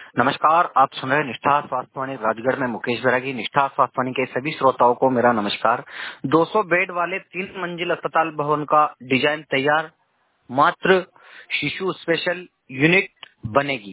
नमस्कार, आप सुन रहे हैं निष्ठा स्वास्थ्यवाणी राजगढ़ में मुकेश बैरागी। निष्ठा स्वास्थ्यवाणी के सभी श्रोताओं को मेरा नमस्कार। 200 बेड वाले 3 मंजिल अस्पताल भवन का डिजाइन तैयार, मात्र शिशु स्पेशल यूनिट बनेगी।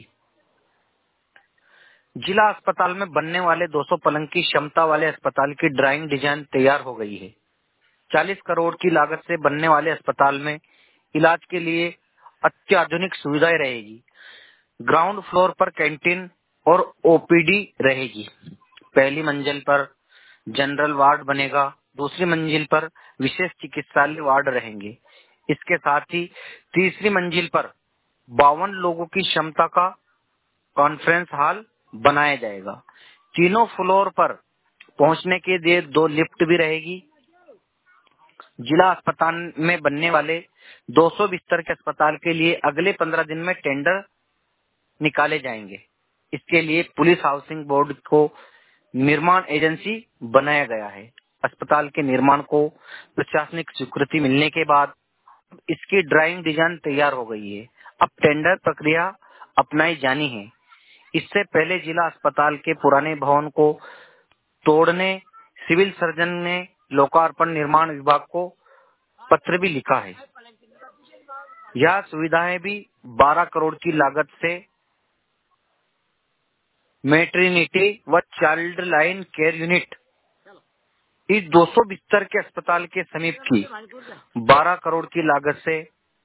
जिला अस्पताल में बनने वाले 200 पलंग की क्षमता वाले अस्पताल की ड्राइंग डिजाइन तैयार हो गई है। 40 करोड़ की लागत से बनने वाले अस्पताल में इलाज के लिए अत्याधुनिक सुविधाएं रहेगी। ग्राउंड फ्लोर पर कैंटीन और ओपीडी रहेगी। पहली मंजिल पर जनरल वार्ड बनेगा, दूसरी मंजिल पर विशेष चिकित्सालय वार्ड रहेंगे। इसके साथ ही तीसरी मंजिल पर 52 लोगों की क्षमता का कॉन्फ्रेंस हॉल बनाया जाएगा। तीनों फ्लोर पर पहुंचने के लिए 2 लिफ्ट भी रहेगी। जिला अस्पताल में बनने वाले 200 बिस्तर के अस्पताल के लिए अगले 15 दिन में टेंडर निकाले जाएंगे। इसके लिए पुलिस हाउसिंग बोर्ड को निर्माण एजेंसी बनाया गया है। अस्पताल के निर्माण को प्रशासनिक स्वीकृति मिलने के बाद इसकी ड्राइंग डिजाइन तैयार हो गई है। अब टेंडर प्रक्रिया अपनाई जानी है। इससे पहले जिला अस्पताल के पुराने भवन को तोड़ने सिविल सर्जन ने लोकार्पण निर्माण विभाग को पत्र भी लिखा है। यह सुविधाएं भी 12 करोड़ की लागत से मैटरनिटी व चाइल्ड लाइन केयर यूनिट इस 200 बिस्तर के अस्पताल के समीप की 12 करोड़ की लागत से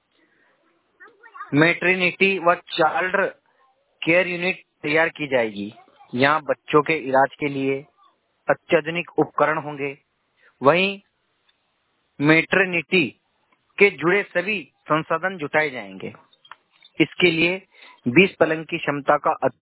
मैटरनिटी व चाइल्ड केयर यूनिट तैयार की जाएगी। यहाँ बच्चों के इलाज के लिए अत्याधुनिक उपकरण होंगे। वहीं मैटरनिटी के जुड़े सभी संसाधन जुटाए जाएंगे। इसके लिए 20 पलंग की क्षमता का